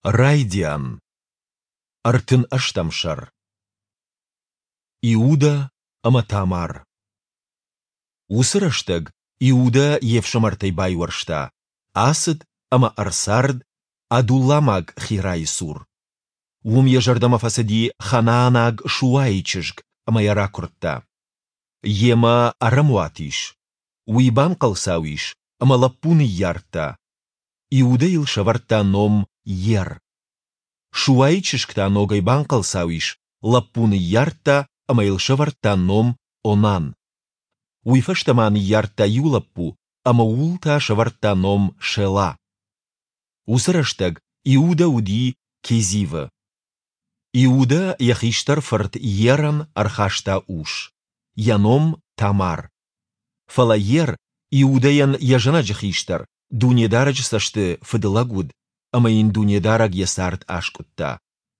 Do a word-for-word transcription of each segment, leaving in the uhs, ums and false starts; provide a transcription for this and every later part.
Райдиан. Артын аштамшар. Иуда ама Тамар. Усыраштаг Иуда евшамартай байваршта. Асыд ама Арсард Адулламаг хирайсур. Ум ежардама фасади Ханаанаг шуайчыжг ама яракуртта. Ема арамуатиш. Уйбан қалсауиш ама лаппуны ярта. Иуда илшаварта ном ер. Шуайчышкта ногайбан қалсауиш лаппуны ярта ама илшаварта ном онан. Уйфаштаман ярта юлаппу ама улта шаварта ном шела. Усыраштаг Иуда уди кезивы. Иуда яхиштар фарт еран архашта уш. Яном Тамар. Фала ер Иудаян яжана джахиштар дунедарaj сашты фыдылагуд, ама ин дунедараг ясарт ашкутта.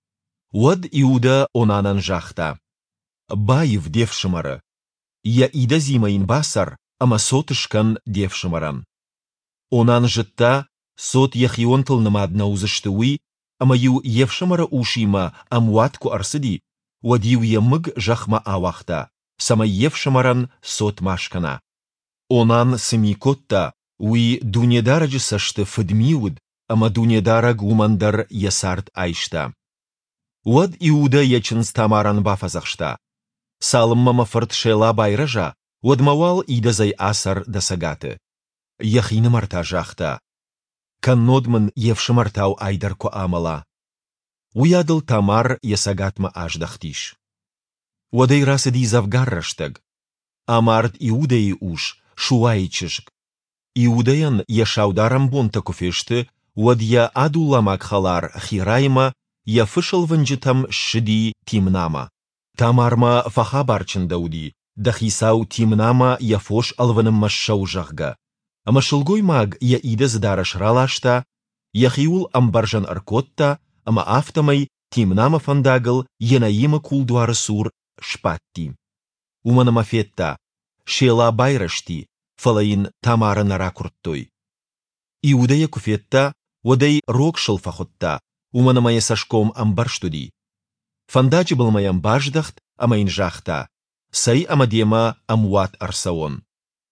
Уад Иуда онанан жахта. Байв девшымары. Я ида зимаин басар, ама сотышкан девшымаран. Онан жытта сот яхионтыл намадна узыштыуи, ама ю евшымары ушима амуатку арсыди, уад ю ямыг жахма авахта, сама евшымаран сот машкана. Онан сымикотта, уи дунедараджы сашты фыдмиуд, ама дунедараг умандар ясарт айшта. Уад Иуда ячынс Тамаран бафазахшта. Салыммама фырт шела байража, уад мавал идазай асар дасагаты. Яхины марта жахта. Каннодмын евшымартау айдарко амала. Уядыл Тамар ясагатма аждахтиш. Уадай расыди завгарраштаг. Амарт Иудаи уш, шуайчышк. Иудаян яшаударам бонта кофешты, уад я адулламак халар хирайма, я фышыл ванжитам шиди тимнама. Тамарма фахабарчын дауди, дахисау тимнама я фош алваным машшау жахга. Ама шылгой маг я ида задараш ралашта, яхиул амбаржан аркотта, ама автомай тимнама фандагыл янаима кулдуары сур шпатти. Уманама фетта, шела байрашти, фалаин Тамара наракурттой. Иудая куфетта, уадай рокшыл фахотта, уманамая сашком амбарштуди. Фандачи был маям баждахт, амаин жахта, сай амадема амуат арсаон.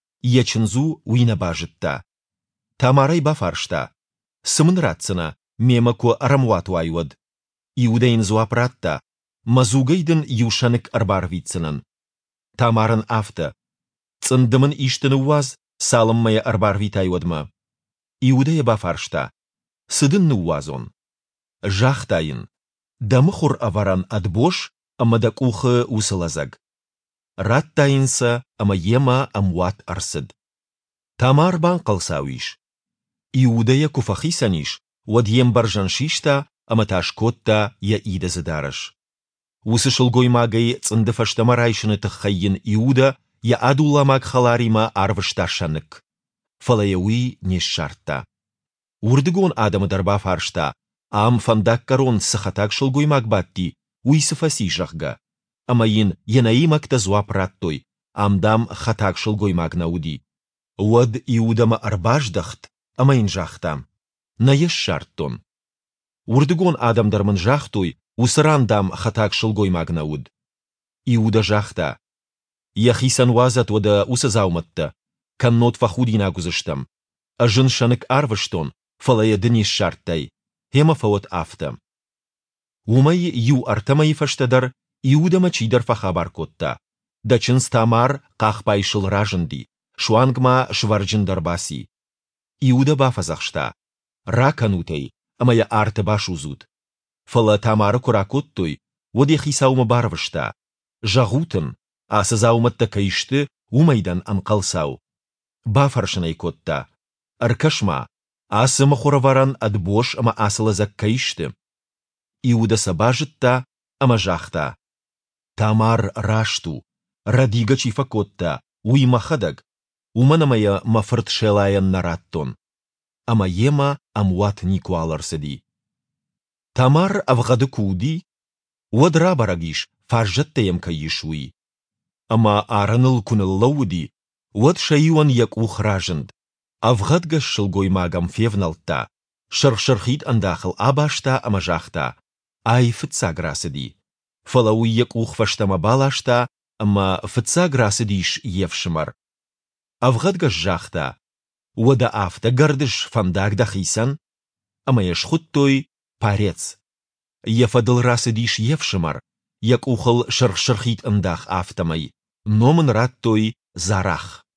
Ячынзу уина бажытта. Тамарай бафаршта. Сымынратсына, мемако арамуату айуад. Иудаин зуапратта, мазугайдын юшанык арбарвицынын. Тамарын афта. Цындымын иштыны уаз, салыммая арбарвит айуадма. Иудая бафаршта. Сыдынны уазон. Жахтайын. Дамыхур аваран адбош, амадак ухы усылазаг. Раттайынса, ама ема амуат арсыд. Тамар бан қалсауиш. Иудая куфахисаниш, уад ем баржаншишта, ама ташкотта я ида задараш. Усышылгой магай цындыфаштамарайшыны тахайын Иуда, я адулламак халарима арвышташанык. Фалаяуи нешшарта. Урдыгон адамы дарба фаршта, ам фандак карон сахатак шылгой магбатти, уйсыфаси жахга. Амаин янаимакта зуапраттой, амдам хатак шылгой магнауди. Уад Иудама арбаждахт, амаин жахтам. На ешшарттон. Урдыгон адамдармын жахтой, усырандам хатак шылгой магнауд. Иуда жахта. Яхисан уазат вада усазауматта, каннот фахудин агузыштам. Ажын шанык арвыштон, фалая дынеш шарттай, хема фаот афта. Умай ю артамай фаштадар, Иудама чидар фахабар котта. Дачын Тамар қақпайшыл ражынди, шуангма шварджындар баси. Иуда бафазахшта. Раканутай, амая арты баш узуд. Фала Тамары куракоттой, воде хисаума барвышта. Жағутын, асызауматта кайшты, умайдан анқалсау. Бафаршынай котта. Аркашма, асыма хораваран адбош ама асылазак кайшты. Иуда сабажытта, ама жахта. Тамар рашту, радига чифакотта, уймахадаг, уманамая мафырт шелаян нараттон. Ама ема амуат никуаларсыди. Тамар авгады куди, уадра барагиш фаржаттаем кайишуи. Ама араныл куныллауди, уад шаюан як ухражынд, авгадгаш шылгой магам февналта, شرخشرخيت انداخل آباشتا اما جاختا آي فتساق راسدي فلو يكوخ فشتما بالاشتا اما فتساق راسديش يفشمر افغد جاختا ودا آفتا گردش فنداق دخيسن اما يشخطوي باريتس يفضل راسديش يفشمر يكوخل شرخشرخيت انداخ آفتمي نومن راتوي زاراخ